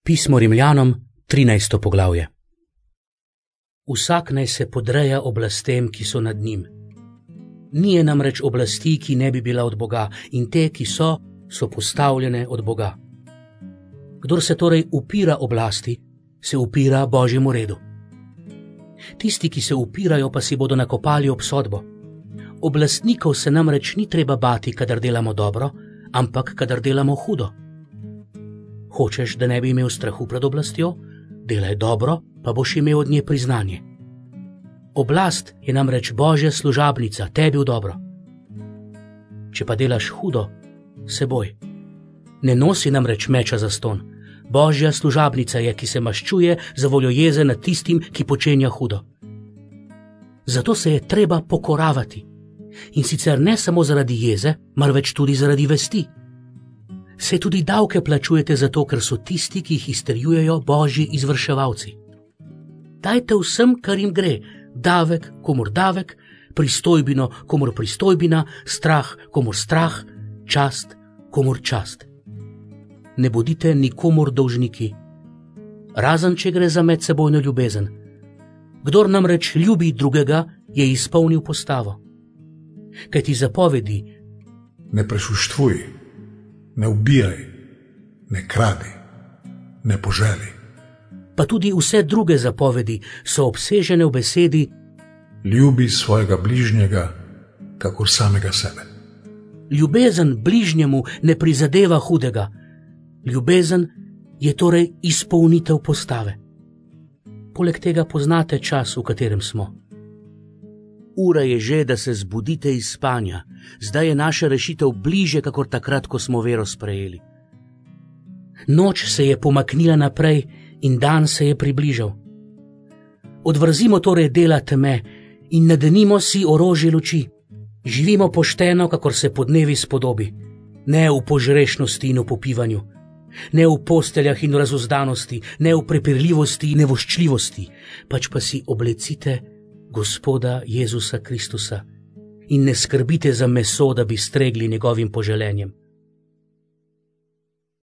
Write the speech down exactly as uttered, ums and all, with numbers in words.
Pismo Rimljanom, trinajsto poglavje. Vsak naj se podreja oblastem, ki so nad njim. Ni je namreč oblasti, ki ne bi bila od Boga, in te, ki so, so postavljene od Boga. Kdor se torej upira oblasti, se upira Božjemu redu. Tisti, ki se upirajo, pa si bodo nakopali obsodbo. Oblastnikov se namreč ni treba bati, kadar delamo dobro, ampak kadar delamo hudo. Hočeš, da ne bi imel strahu pred oblastjo? Delaj dobro, pa boš imel od nje priznanje. Oblast je namreč Božja služabnica, tebi v dobro. Če pa delaš hudo, se boj. Ne nosi namreč meča zastonj. Božja služabnica je, ki se maščuje za voljo jeze nad tistim, ki počenja hudo. Zato se je treba pokoravati. In sicer ne samo zaradi jeze, marveč tudi zaradi vesti. Se tudi davke plačujete zato, ker so tisti, ki jih izterjujejo, Božji izvrševalci. Dajte vsem, kar jim gre, davek, komur davek, pristojbino, komur pristojbina, strah, komur strah, čast, komur čast. Ne bodite nikomur dolžniki, razen če gre za medsebojno ljubezen. Kdor namreč ljubi drugega, je izpolnil postavo. Kaj ti zapovedi: ne prešuštvuj, ne ubijaj, ne kradi, ne poželi. Pa tudi vse druge zapovedi so obsežene v besedi: ljubi svojega bližnjega, kakor samega sebe. Ljubezen bližnjemu ne prizadeva hudega. Ljubezen je torej izpolnitev postave. Poleg tega poznate čas, v katerem smo. Ura je že, da se zbudite iz spanja. Zdaj je naša rešitev bliže, kakor takrat, ko smo vero sprejeli. Noč se je pomaknila naprej in dan se je približal. Odvrzimo torej dela teme in nadenimo si orožje luči. Živimo pošteno, kakor se podnevi spodobi. Ne v požrešnosti in v popivanju. Ne v posteljah in v razuzdanosti, ne v prepirljivosti in nevoščljivosti, pač pa si oblecite Gospoda Jezusa Kristusa in ne skrbite za meso, da bi stregli njegovim poželenjem.